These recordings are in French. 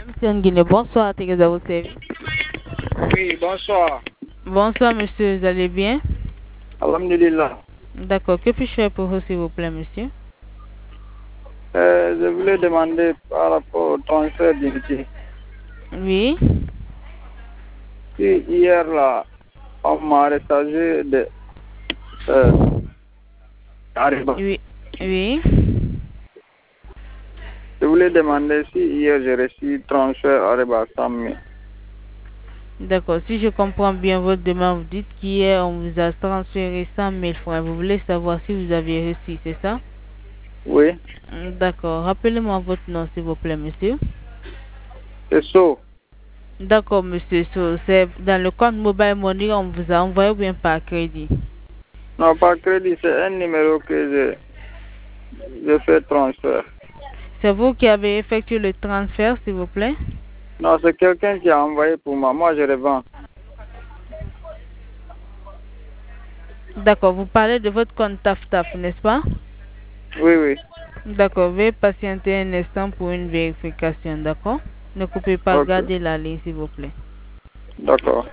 MTN Guinée, bonsoir, Thérèse à votre service. Oui, bonsoir. Bonsoir, monsieur, vous allez bien? Alhamdulillah. D'accord, que puis-je faire pour vous, s'il vous plaît, monsieur? Je voulais demander par rapport au transfert d'unité. Oui. Si hier, là, on m'a rechargé de Ariba. Oui. Oui. Je voulais demander si hier j'ai reçu transfert Ariba 100 000. D'accord, si je comprends bien votre demande, vous dites qu'hier, on vous a transféré 100 000 francs. Vous voulez savoir si vous avez reçu, c'est ça? Oui, D'accord, rappelez-moi votre nom, s'il vous plaît, monsieur. c'est ça. D'accord, monsieur, c'est dans le compte Mobile Money, on vous a envoyé ou bien par crédit? Non, pas crédit, c'est un numéro que je fais transfert. C'est vous qui avez effectué le transfert, s'il vous plaît? Non, c'est quelqu'un qui a envoyé pour moi. Moi, je revends. D'accord, vous parlez de votre compte TAF-TAF, n'est-ce pas? Oui, oui. D'accord, veuillez patienter un instant pour une vérification, d'accord? Ne coupez pas, Ok, gardez la ligne, s'il vous plaît. d'accord.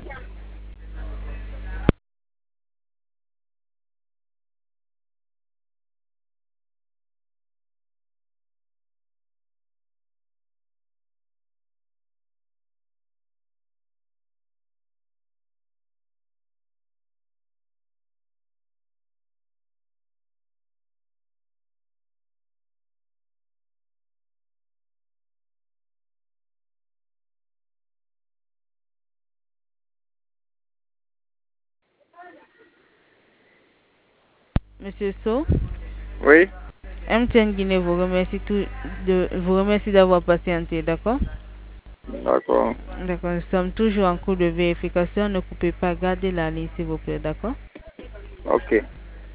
Monsieur So, Oui, MTN Guinée vous remercie d'avoir patienté, d'accord? d'accord. D'accord, nous sommes toujours en cours de vérification. Ne coupez pas, gardez la ligne, s'il vous plaît, d'accord? Ok.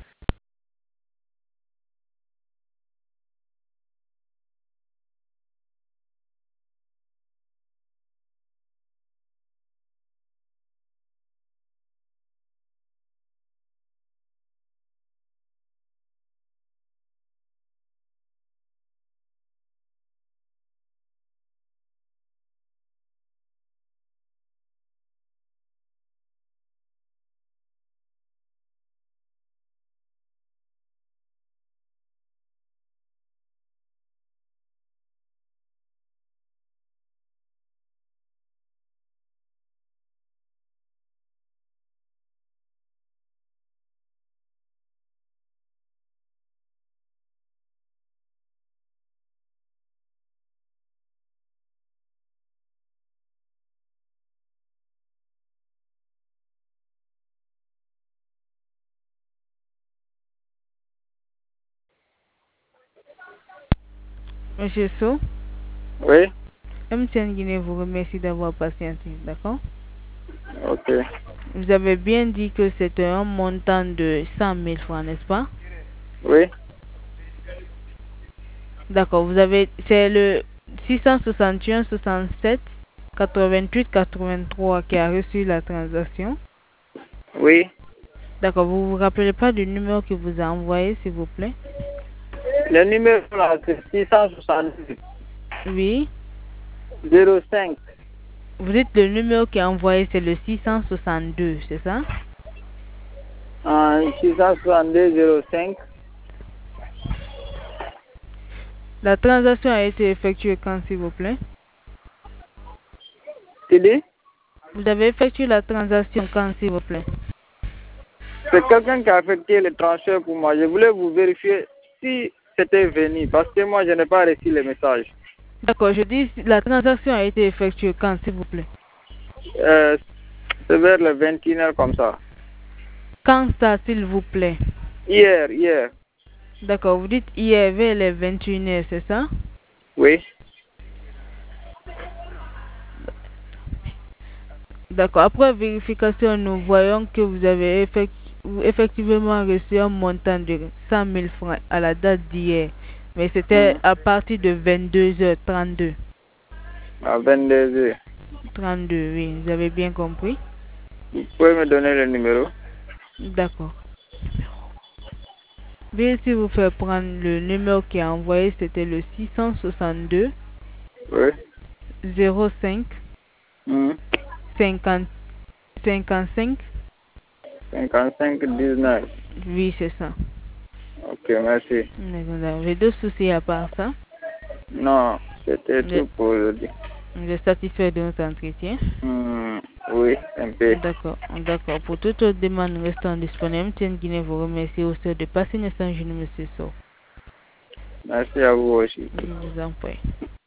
Monsieur So, Oui, MTN Guinée vous remercie d'avoir patienté, d'accord? ok. Vous avez bien dit que c'était un montant de 100 000 francs, n'est-ce pas? Oui, D'accord, c'est le 661 67 88 83 qui a reçu la transaction. oui. D'accord, vous vous rappelez pas du numéro que vous a envoyé, s'il vous plaît? Le numéro là, c'est 670 Oui. 05 Vous dites le numéro qui est envoyé, c'est le 662, c'est ça? 662 05. La transaction a été effectuée quand, s'il vous plaît? Tu dis? Vous avez effectué la transaction quand, s'il vous plaît? C'est quelqu'un qui a effectué le transfert pour moi. Je voulais vous vérifier si c'était venu parce que moi, je n'ai pas reçu le message. D'accord, je dis la transaction a été effectuée quand, s'il vous plaît? C'est vers le 21h comme ça. Quand ça, s'il vous plaît? Hier. D'accord, vous dites hier vers les 21h, c'est ça? Oui. D'accord, après vérification, nous voyons que vous avez effectivement reçu un montant de 100 000 francs à la date d'hier. Mais c'était à partir de 22h32. À 22h. 32, oui, vous avez bien compris? Vous pouvez me donner le numéro? D'accord. Veuillez s'il vous fait prendre le numéro qui a envoyé, c'était le 662 Oui. 05 50 55. 55 19. Oui, c'est ça. Ok, merci. Vous avez d'autres soucis à part ça? Non, c'était tout pour aujourd'hui. Vous êtes satisfait de notre entretien? Oui, un peu. D'accord, d'accord. Pour toute autre demande restant disponible, Tiens Guinée vous remercie aussi de passer un instant, je ne me suis. Merci à vous aussi. Je vous en prie.